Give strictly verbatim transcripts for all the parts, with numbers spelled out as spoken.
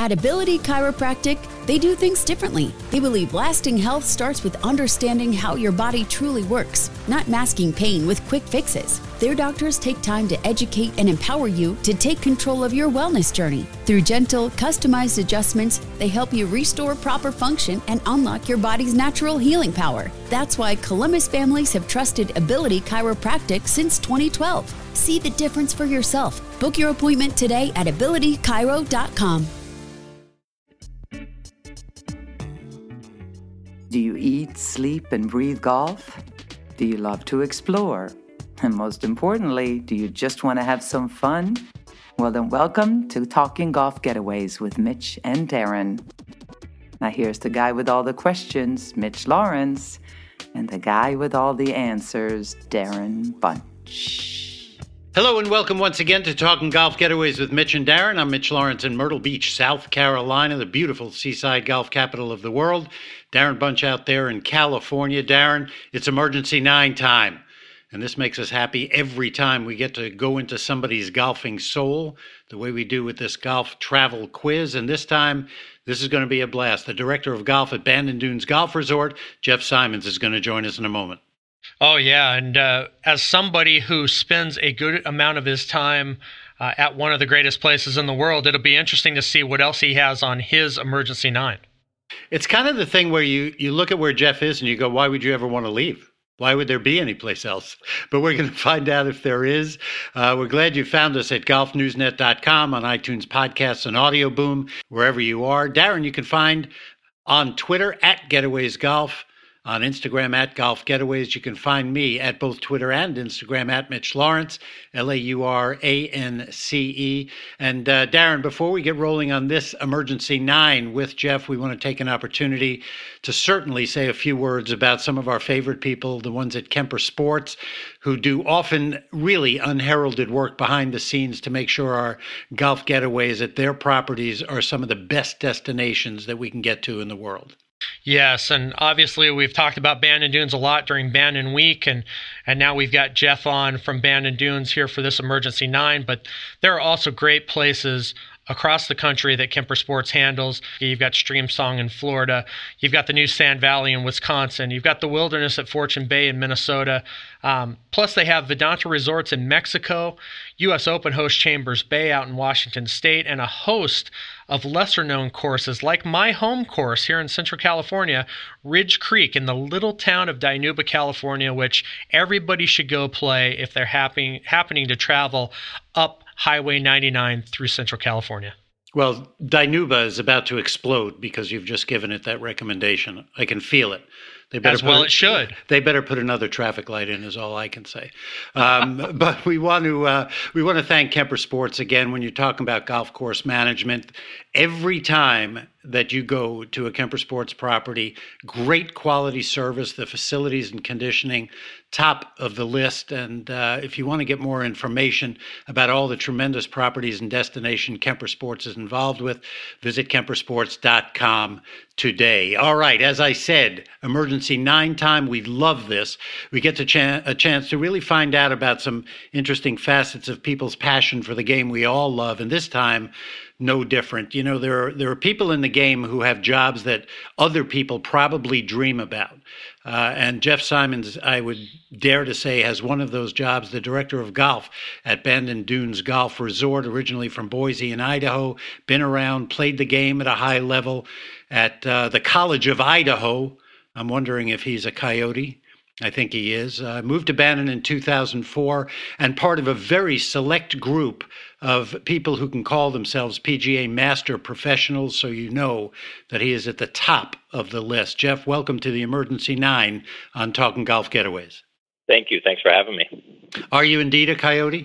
At Ability Chiropractic, they do things differently. They believe lasting health starts with understanding how your body truly works, not masking pain with quick fixes. Their doctors take time to educate and empower you to take control of your wellness journey. Through gentle, customized adjustments, they help you restore proper function and unlock your body's natural healing power. That's why Columbus families have trusted Ability Chiropractic since twenty twelve. See the difference for yourself. Book your appointment today at ability chiro dot com. Do you eat, sleep, and breathe golf? Do you love to explore? And most importantly, do you just want to have some fun? Well, then welcome to Talking Golf Getaways with Mitch and Darren. Now here's the guy with all the questions, Mitch Lawrence, and the guy with all the answers, Darren Bunch. Hello and welcome once again to Talking Golf Getaways with Mitch and Darren. I'm Mitch Lawrence in Myrtle Beach, South Carolina, the beautiful seaside golf capital of the world. Darren Bunch out there in California. Darren, it's emergency nine time. And this makes us happy every time we get to go into somebody's golfing soul, the way we do with this golf travel quiz. And this time, this is going to be a blast. The director of golf at Bandon Dunes Golf Resort, Jeff Simons, is going to join us in a moment. Oh, yeah. And uh, as somebody who spends a good amount of his time uh, at one of the greatest places in the world, it'll be interesting to see what else he has on his emergency nine. It's kind of the thing where you, you look at where Jeff is and you go, why would you ever want to leave? Why would there be any place else? But we're going to find out if there is. Uh, we're glad you found us at golf news net dot com, on iTunes Podcasts and Audio Boom, wherever you are. Darren, you can find on Twitter at Getaways Golf, on Instagram at Golf Getaways. You can find me at both Twitter and Instagram at Mitch Lawrence, L A U R A N C E. And uh, Darren, before we get rolling on this Emergency nine with Jeff, we want to take an opportunity to certainly say a few words about some of our favorite people, the ones at Kemper Sports, who do often really unheralded work behind the scenes to make sure our golf getaways at their properties are some of the best destinations that we can get to in the world. Yes, and obviously we've talked about Bandon Dunes a lot during Bandon Week, and, and now we've got Jeff on from Bandon Dunes here for this Emergency nine, but there are also great places across the country that Kemper Sports handles. You've got Streamsong in Florida. You've got the new Sand Valley in Wisconsin. You've got the Wilderness at Fortune Bay in Minnesota. Um, plus, they have Vedanta Resorts in Mexico, U S Open host Chambers Bay out in Washington State, and a host of lesser-known courses like my home course here in Central California, Ridge Creek in the little town of Dinuba, California, which everybody should go play if they're happy, happening to travel up Highway ninety-nine through Central California. Well, Dinuba is about to explode because you've just given it that recommendation. I can feel it. They better As well put, it should. They better put another traffic light in, is all I can say. Um, but we want to uh, we want to thank Kemper Sports again. When you're talking about golf course management, every time that you go to a Kemper Sports property, great quality service, the facilities and conditioning, top of the list. And uh, if you want to get more information about all the tremendous properties and destination Kemper Sports is involved with, visit kemper sports dot com today. All right, as I said, Emergency nine time, we love this. We get to ch- a chance to really find out about some interesting facets of people's passion for the game we all love. And this time, no different. You know, there are, there are people in the game who have jobs that other people probably dream about. Uh, and Jeff Simons, I would dare to say, has one of those jobs, the director of golf at Bandon Dunes Golf Resort, originally from Boise in Idaho, been around, played the game at a high level at uh, the College of Idaho. I'm wondering if he's a Coyote. I think he is. Uh, moved to Bandon in two thousand four and part of a very select group of people who can call themselves P G A Master Professionals, so you know that he is at the top of the list. Jeff, welcome to the Emergency nine on Talking Golf Getaways. Thank you. Thanks for having me. Are you indeed a Coyote?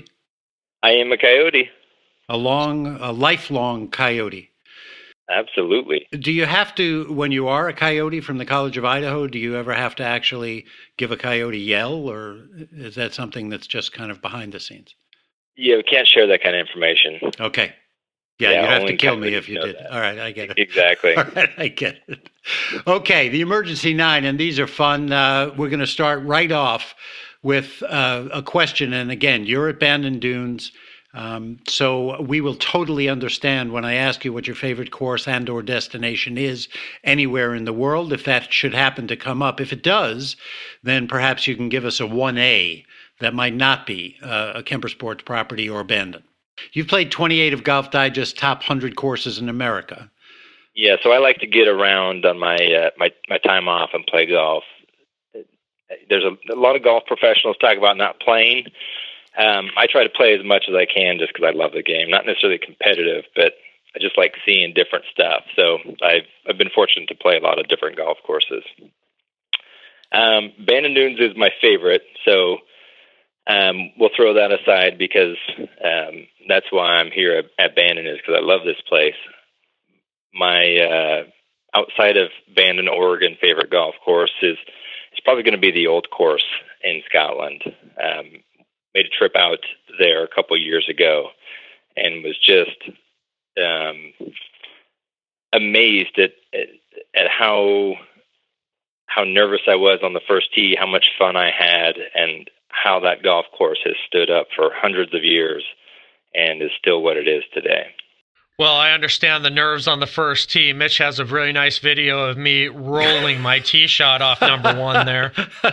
I am a Coyote. A long, a lifelong Coyote. Absolutely. Do you have to, when you are a Coyote from the College of Idaho, do you ever have to actually give a Coyote yell, or is that something that's just kind of behind the scenes? Yeah, we can't share that kind of information. Okay. Yeah, yeah you'd have to kill Coyotes me if you did. That. All right, I get it. Exactly. All right, I get it. Okay, the Emergency nine, and these are fun. Uh, we're going to start right off with uh, a question. And again, you're at Bandon Dunes. Um, so we will totally understand when I ask you what your favorite course and or destination is anywhere in the world, if that should happen to come up. If it does, then perhaps you can give us a one A that might not be uh, a Kemper Sports property or abandoned. You've played twenty-eight of Golf Digest's top one hundred courses in America. Yeah, so I like to get around on my uh, my my time off and play golf. There's a, a lot of golf professionals talk about not playing. Um, I try to play as much as I can just because I love the game. Not necessarily competitive, but I just like seeing different stuff. So I've I've been fortunate to play a lot of different golf courses. Um, Bandon Dunes is my favorite, so um, we'll throw that aside because um, that's why I'm here at, at Bandon, is because I love this place. My uh, outside of Bandon, Oregon, favorite golf course is it's probably going to be the Old Course in Scotland. Um, made a trip out there a couple years ago and was just um, amazed at, at at how how nervous I was on the first tee, how much fun I had, and how that golf course has stood up for hundreds of years and is still what it is today. Well, I understand the nerves on the first tee. Mitch has a really nice video of me rolling my tee shot off number one there.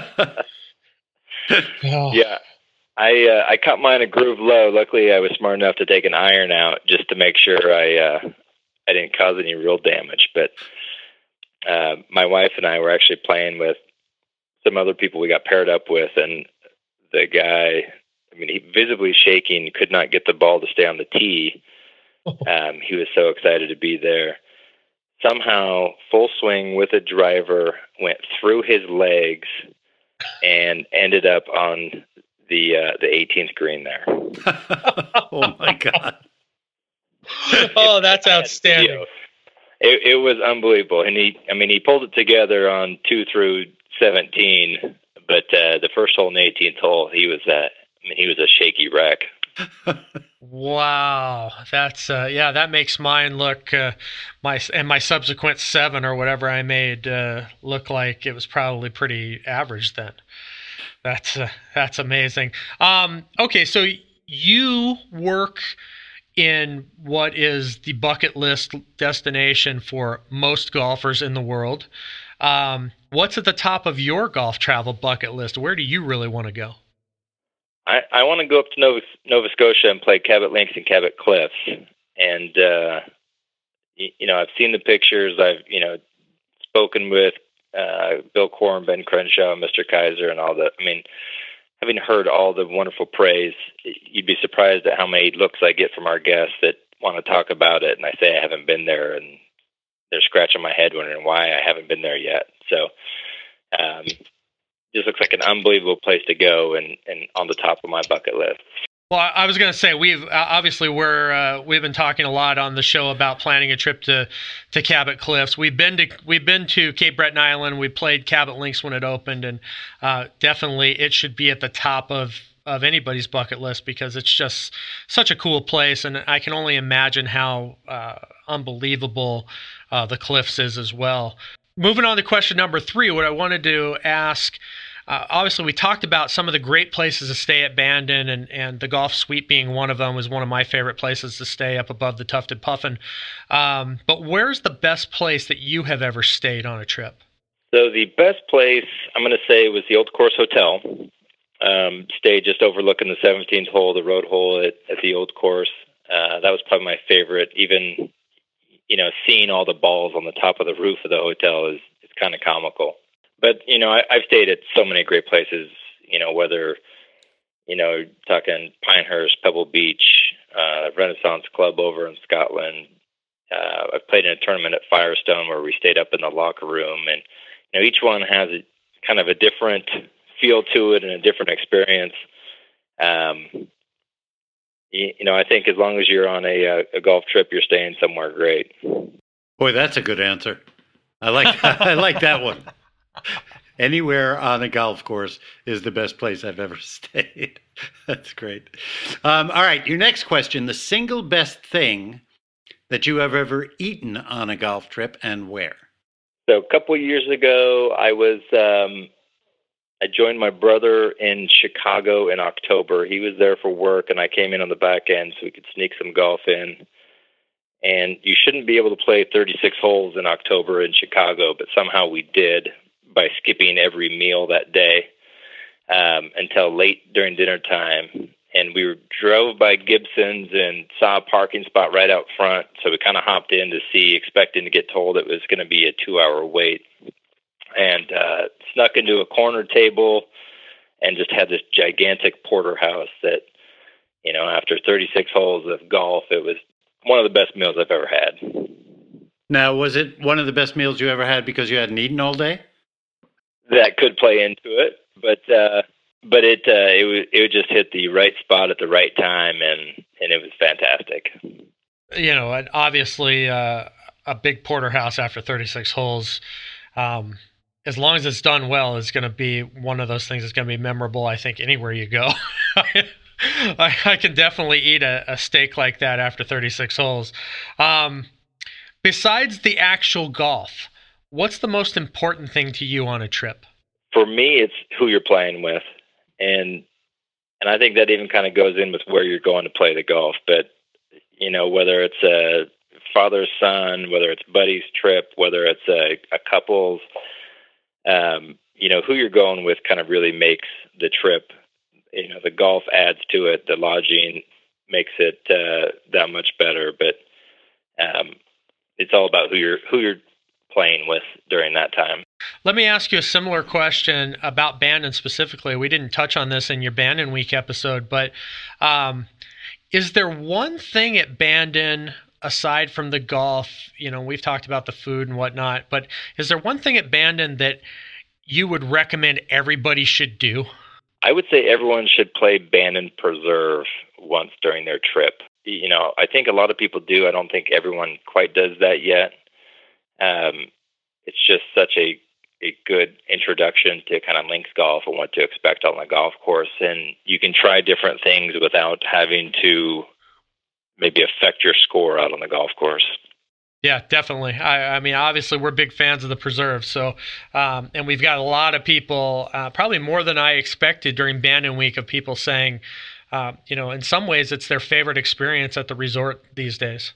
Oh. Yeah, I uh, I caught mine a groove low. Luckily, I was smart enough to take an iron out just to make sure I uh, I didn't cause any real damage. But uh, my wife and I were actually playing with some other people we got paired up with, and the guy, I mean, he visibly shaking, could not get the ball to stay on the tee. Um, he was so excited to be there. Somehow, full swing with a driver went through his legs and ended up on the uh, the eighteenth green there. Oh my God! Oh, that's outstanding. It, it was unbelievable, and he, I mean, he pulled it together on two through seventeen, but uh, the first hole in the eighteenth hole, he was, uh, I mean, he was a shaky wreck. Wow, that's uh, yeah, that makes mine look uh, my and my subsequent seven or whatever I made uh, look like it was probably pretty average then. That's uh, that's amazing. Um, okay, so you work in what is the bucket list destination for most golfers in the world. Um, what's at the top of your golf travel bucket list? Where do you really want to go? I, I want to go up to Nova, Nova Scotia and play Cabot Links and Cabot Cliffs. And, uh, you, you know, I've seen the pictures. I've, you know, spoken with uh, Bill Corum, Ben Crenshaw, Mister Kaiser, and all that. I mean, having heard all the wonderful praise, you'd be surprised at how many looks I get from our guests that want to talk about it. And I say I haven't been there, and they're scratching my head wondering why I haven't been there yet. So, um, this looks like an unbelievable place to go, and, and on the top of my bucket list. Well, I was going to say we've obviously we're uh, we've been talking a lot on the show about planning a trip to, to Cabot Cliffs. We've been to we've been to Cape Breton Island. We played Cabot Links when it opened, and uh, definitely it should be at the top of, of anybody's bucket list because it's just such a cool place, and I can only imagine how uh, unbelievable uh, the Cliffs is as well. Moving on to question number three, what I wanted to ask, uh, obviously we talked about some of the great places to stay at Bandon, and, and the Golf Suite being one of them was one of my favorite places to stay up above the Tufted Puffin. Um, but where's the best place that you have ever stayed on a trip? So the best place, I'm going to say, was the Old Course Hotel. Um, stayed just overlooking the seventeenth hole, the road hole at, at the Old Course. Uh, that was probably my favorite. Even you know, seeing all the balls on the top of the roof of the hotel is, is kind of comical. But, you know, I, I've stayed at so many great places, you know, whether, you know, talking Pinehurst, Pebble Beach, uh, Renaissance Club over in Scotland. Uh, I've played in a tournament at Firestone where we stayed up in the locker room. And, you know, each one has a, kind of a different feel to it and a different experience. Um You know, I think as long as you're on a, a golf trip, you're staying somewhere great. Boy, that's a good answer. I like that. I like that one. Anywhere on a golf course is the best place I've ever stayed. That's great. Um, all right, your next question: the single best thing that you have ever eaten on a golf trip, and where? So a couple of years ago, I was um, I joined my brother in Chicago in October. He was there for work, and I came in on the back end so we could sneak some golf in. And you shouldn't be able to play thirty-six holes in October in Chicago, but somehow we did by skipping every meal that day um, until late during dinner time. And we were, drove by Gibson's and saw a parking spot right out front. So we kind of hopped in to see, expecting to get told it was going to be a two-hour wait. And uh, snuck into a corner table and just had this gigantic porterhouse that, you know, after thirty-six holes of golf, it was one of the best meals I've ever had. Now, was it one of the best meals you ever had because you hadn't eaten all day? That could play into it, but uh, but it uh, it was it would just hit the right spot at the right time, and, and it was fantastic. You know, and obviously uh, a big porterhouse after thirty-six holes. Um, As long as it's done well, it's going to be one of those things that's going to be memorable, I think, anywhere you go. I, I can definitely eat a, a steak like that after thirty-six holes. Um, besides the actual golf, what's the most important thing to you on a trip? For me, it's who you're playing with. And and I think that even kind of goes in with where you're going to play the golf. But, you know, whether it's a father-son, whether it's buddy's trip, whether it's a, a couple's, Um, you know, who you're going with kind of really makes the trip. You know, the golf adds to it. The lodging makes it uh, that much better. But um, it's all about who you're who you're playing with during that time. Let me ask you a similar question about Bandon specifically. We didn't touch on this in your Bandon Week episode, but um, is there one thing at Bandon, aside from the golf? You know, we've talked about the food and whatnot, but is there one thing at Bandon that you would recommend everybody should do? I would say everyone should play Bandon Preserve once during their trip. You know, I think a lot of people do. I don't think everyone quite does that yet. Um, it's just such a, a good introduction to kind of links golf and what to expect on the golf course. And you can try different things without having to maybe affect your score out on the golf course. Yeah, definitely. I, I mean, obviously, we're big fans of the Preserve. So, um, and we've got a lot of people, uh, probably more than I expected during Bandon Week, of people saying, uh, you know, in some ways, it's their favorite experience at the resort these days.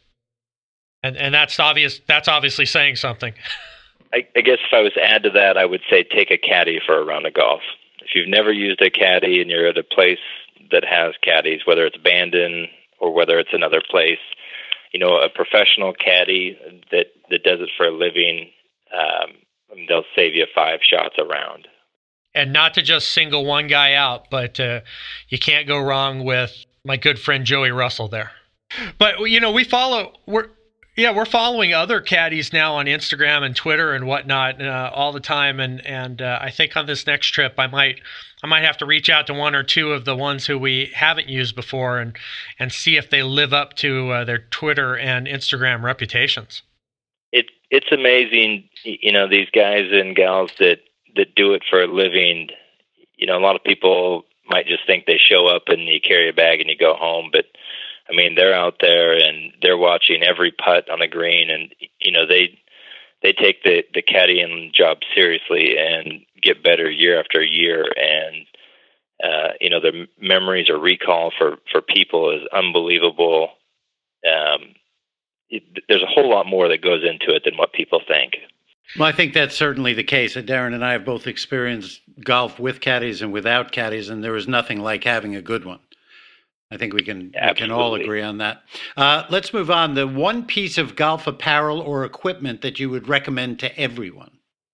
And and that's obvious. That's obviously saying something. I, I guess if I was to add to that, I would say take a caddy for a round of golf. If you've never used a caddy and you're at a place that has caddies, whether it's Bandon or whether it's another place, you know, a professional caddy that, that does it for a living, um, they'll save you five shots around. And not to just single one guy out, but uh, you can't go wrong with my good friend Joey Russell there. But, you know, we follow, we're, yeah, we're following other caddies now on Instagram and Twitter and whatnot uh, all the time. And, and uh, I think on this next trip, I might, I might have to reach out to one or two of the ones who we haven't used before and, and see if they live up to uh, their Twitter and Instagram reputations. It, it's amazing, you know, these guys and gals that, that do it for a living. You know, a lot of people might just think they show up and you carry a bag and you go home, but I mean, they're out there and they're watching every putt on the green, and you know they they take the the caddying job seriously and get better year after year. And uh, you know, their memories or recall for for people is unbelievable. Um, it, there's a whole lot more that goes into it than what people think. Well, I think that's certainly the case. Darren and I have both experienced golf with caddies and without caddies, and there is nothing like having a good one. I think we can we can all agree on that. Uh, let's move on. The one piece of golf apparel or equipment that you would recommend to everyone.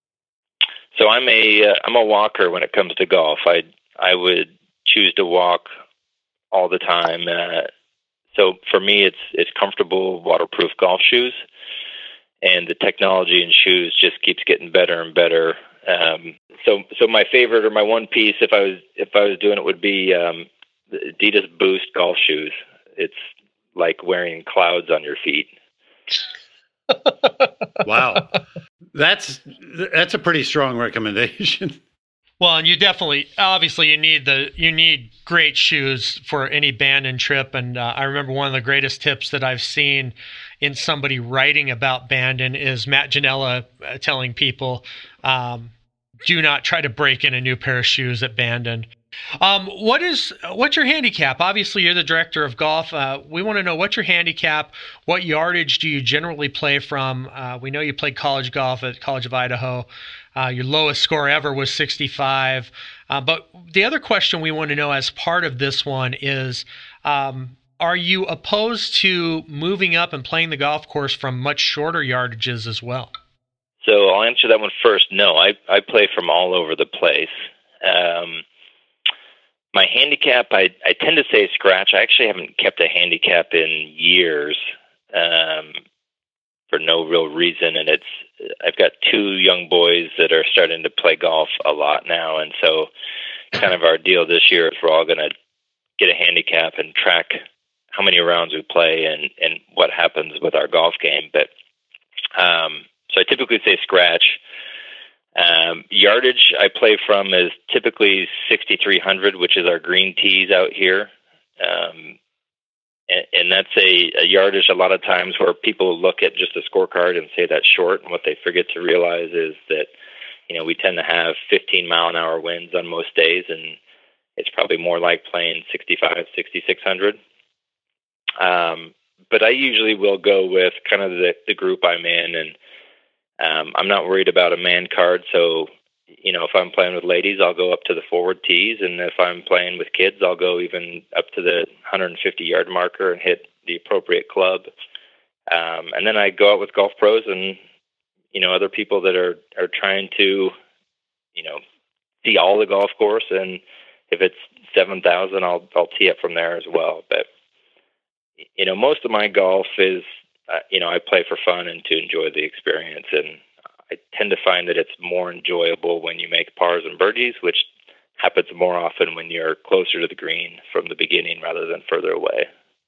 So I'm a uh, I'm a walker when it comes to golf. I I would choose to walk all the time. Uh, so for me, it's it's comfortable, waterproof golf shoes, and the technology in shoes just keeps getting better and better. Um, so so my favorite or my one piece, if I was if I was doing it, would be um, the Adidas Boost golf shoes. It's like wearing clouds on your feet. Wow. That's that's a pretty strong recommendation. Well, and you definitely, obviously, you need the you need great shoes for any Bandon trip. And uh, I remember one of the greatest tips that I've seen in somebody writing about Bandon is Matt Janella uh, telling people, um, do not try to break in a new pair of shoes at Bandon. Um, what is what's your handicap? Obviously, you're the director of golf. Uh, we want to know what's your handicap. What yardage do you generally play from? Uh, we know you played college golf at College of Idaho. Uh, your lowest score ever was sixty-five. Uh, but the other question we want to know as part of this one is, um, are you opposed to moving up and playing the golf course from much shorter yardages as well? So I'll answer that one first. No, I, I play from all over the place. Um, my handicap, I, I tend to say scratch. I actually haven't kept a handicap in years um, for no real reason. And it's I've got two young boys that are starting to play golf a lot now. And so kind of our deal this year is we're all going to get a handicap and track how many rounds we play and, and what happens with our golf game. But um, so I typically say scratch. Um, yardage I play from is typically sixty-three hundred, which is our green tees out here. Um, and, and that's a, a yardage a lot of times where people look at just a scorecard and say that's short. And what they forget to realize is that, you know, we tend to have fifteen mile an hour winds on most days, and it's probably more like playing sixty-five, sixty-six hundred. Um, but I usually will go with kind of the, the group I'm in, and Um, I'm not worried about a man card, so, you know, if I'm playing with ladies, I'll go up to the forward tees, and if I'm playing with kids, I'll go even up to the one hundred fifty yard marker and hit the appropriate club. Um, and then I go out with golf pros and, you know, other people that are, are trying to, you know, see all the golf course, and if it's seven thousand, I'll, I'll tee up from there as well. But, you know, most of my golf is, Uh, you know, I play for fun and to enjoy the experience, and I tend to find that it's more enjoyable when you make pars and birdies, which happens more often when you're closer to the green from the beginning rather than further away.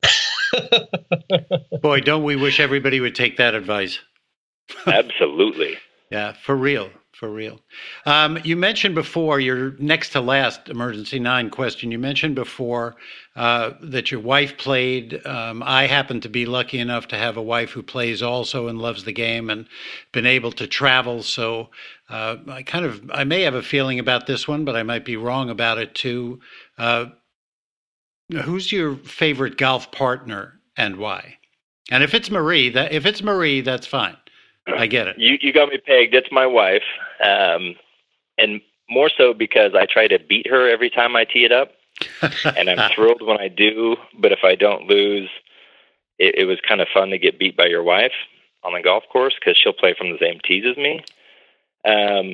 Boy, don't we wish everybody would take that advice. Absolutely. Yeah, for real, for real. Um, you mentioned before, your next to last emergency nine question, you mentioned before uh, that your wife played. Um, I happen to be lucky enough to have a wife who plays also and loves the game and been able to travel. So uh, I kind of, I may have a feeling about this one, but I might be wrong about it too. Uh, who's your favorite golf partner and why? And if it's Marie, that if it's Marie, that's fine. I get it. You you got me pegged. It's my wife, um, and more so because I try to beat her every time I tee it up, and I'm thrilled when I do. But if I don't lose, it, it was kind of fun to get beat by your wife on the golf course because she'll play from the same tees as me. Um,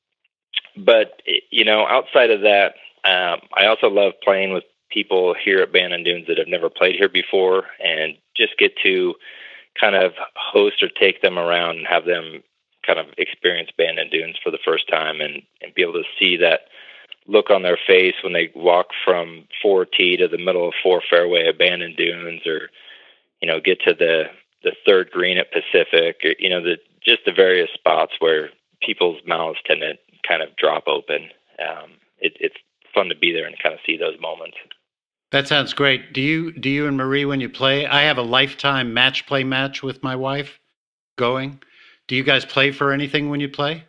but you know, outside of that, um, I also love playing with people here at Bandon Dunes that have never played here before, and just get to kind of host or take them around and have them kind of experience Bandon Dunes for the first time, and, and be able to see that look on their face when they walk from four tee to the middle of four fairway at Bandon Dunes, or, you know, get to the, the third green at Pacific, or, you know, the, just the various spots where people's mouths tend to kind of drop open. Um, it, it's fun to be there and kind of see those moments. That sounds great. Do you do you and Marie, when you play, I have a lifetime match play match with my wife going. Do you guys play for anything when you play?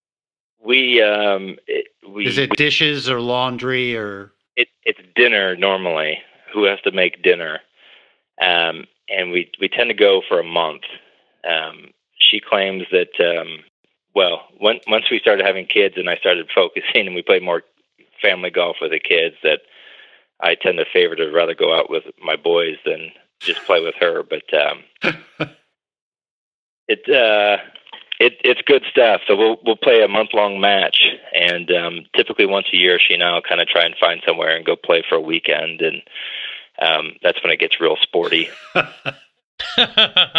We um it, we Is it we, dishes or laundry or it, it's dinner normally. Who has to make dinner? Um and we we tend to go for a month. Um she claims that um well, when, once we started having kids and I started focusing and we played more family golf with the kids, that I tend to favor to rather go out with my boys than just play with her. But um, it uh, it it's good stuff. So we'll we'll play a month long match, and um, typically once a year, she and I'll kind of try and find somewhere and go play for a weekend, and um, that's when it gets real sporty. All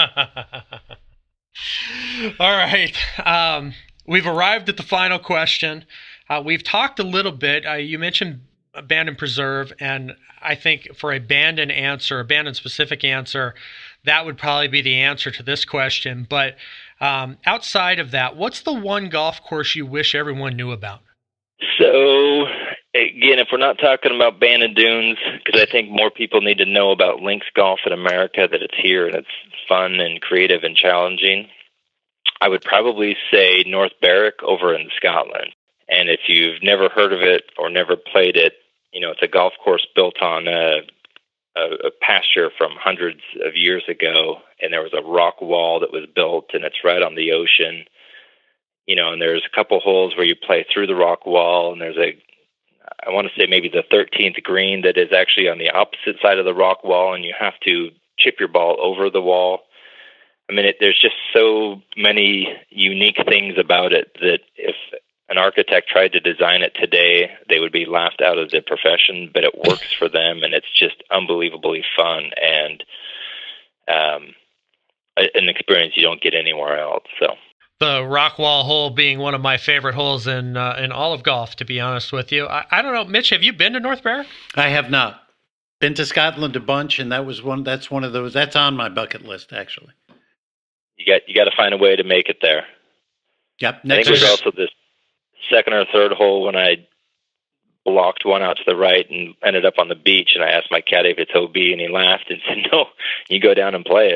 right, um, we've arrived at the final question. Uh, we've talked a little bit. Uh, you mentioned Bandon Preserve, and I think for a Bandon answer, a Bandon specific answer, that would probably be the answer to this question. But um, outside of that, what's the one golf course you wish everyone knew about? So again, if we're not talking about Bandon Dunes, because I think more people need to know about links golf in America, that it's here and it's fun and creative and challenging, I would probably say North Berwick over in Scotland. And if you've never heard of it or never played it, you know, it's a golf course built on a, a, a pasture from hundreds of years ago, and there was a rock wall that was built, and it's right on the ocean. You know, and there's a couple holes where you play through the rock wall, and there's a, I want to say maybe the thirteenth green that is actually on the opposite side of the rock wall, and you have to chip your ball over the wall. I mean, it, there's just so many unique things about it that if an architect tried to design it today, they would be laughed out of the profession, but it works for them, and it's just unbelievably fun and um, an experience you don't get anywhere else. So. The rock wall hole being one of my favorite holes in uh, in all of golf, to be honest with you. I, I don't know, Mitch, have you been to North Berwick? I have not. Been to Scotland a bunch, and that was one. That's one of those. That's on my bucket list, actually. You got you got to find a way to make it there. Yep. Next I think there's also this second or third hole when I blocked one out to the right and ended up on the beach, and I asked my caddy if it's O B, and he laughed and said, "No, you go down and play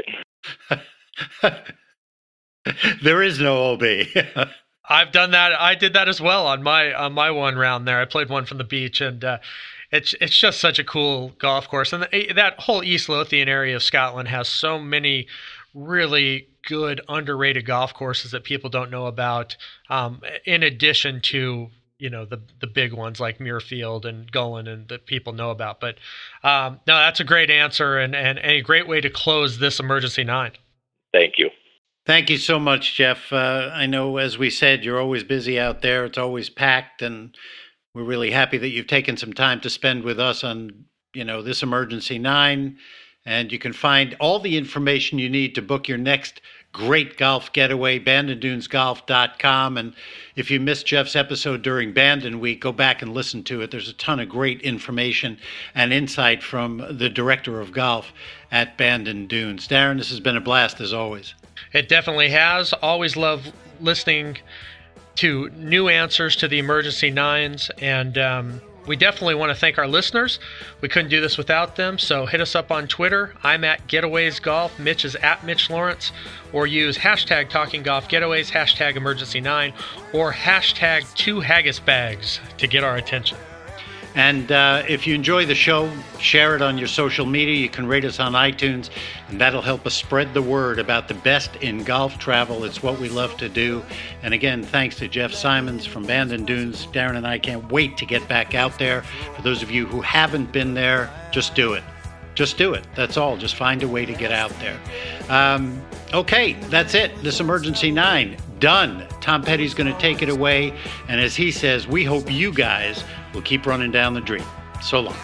it." There is no O B. I've done that. I did that as well on my on my one round there. I played one from the beach, and uh, it's it's just such a cool golf course. And the, that whole East Lothian area of Scotland has so many really good underrated golf courses that people don't know about. Um, in addition to you know the the big ones like Muirfield and Gullen and that people know about. But um, no, that's a great answer and, and and a great way to close this Emergency Nine. Thank you. Thank you so much, Jeff. Uh, I know, as we said, you're always busy out there. It's always packed, and we're really happy that you've taken some time to spend with us on, you know, this Emergency Nine. And you can find all the information you need to book your next great golf getaway, bandon dunes golf dot com. And if you missed Jeff's episode during Bandon Week, go back and listen to it. There's a ton of great information and insight from the director of golf at Bandon Dunes. Darren, this has been a blast as always. It definitely has. Always love listening to new answers to the Emergency Nines, and um, we definitely want to thank our listeners. We couldn't do this without them, so hit us up on Twitter. I'm at Getaways Golf. Mitch is at Mitch Lawrence, or use hashtag Talking Golf Getaways, hashtag Emergency Nine, or hashtag Two Haggis Bags to get our attention. And uh, if you enjoy the show, share it on your social media. You can rate us on iTunes, and that'll help us spread the word about the best in golf travel. It's what we love to do. And again, thanks to Jeff Simons from Bandon Dunes. Darren and I can't wait to get back out there. For those of you who haven't been there, just do it. Just do it. That's all. Just find a way to get out there. Um, okay, that's it. This Emergency Nine, done. Tom Petty's going to take it away. And as he says, we hope you guys will keep running down the dream. So long.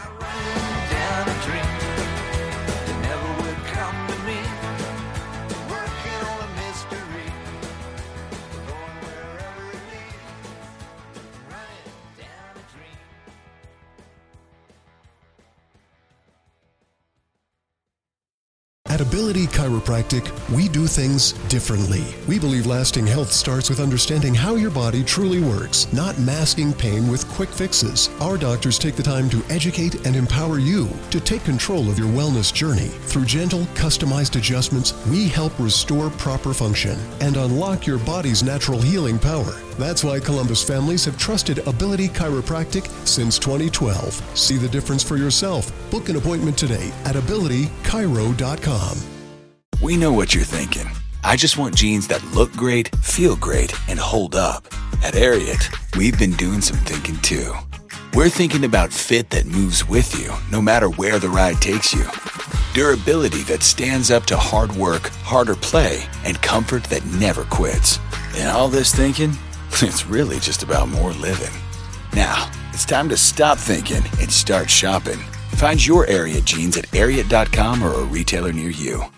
At Ability Chiropractic, we do things differently. We believe lasting health starts with understanding how your body truly works, not masking pain with quick fixes. Our doctors take the time to educate and empower you to take control of your wellness journey. Through gentle, customized adjustments, we help restore proper function and unlock your body's natural healing power. That's why Columbus families have trusted Ability Chiropractic since twenty twelve. See the difference for yourself. Book an appointment today at ability chiro dot com. We know what you're thinking. I just want jeans that look great, feel great, and hold up. At Ariat, we've been doing some thinking too. We're thinking about fit that moves with you, no matter where the ride takes you. Durability that stands up to hard work, harder play, and comfort that never quits. And all this thinking? It's really just about more living. Now, it's time to stop thinking and start shopping. Find your Ariat jeans at ariat dot com or a retailer near you.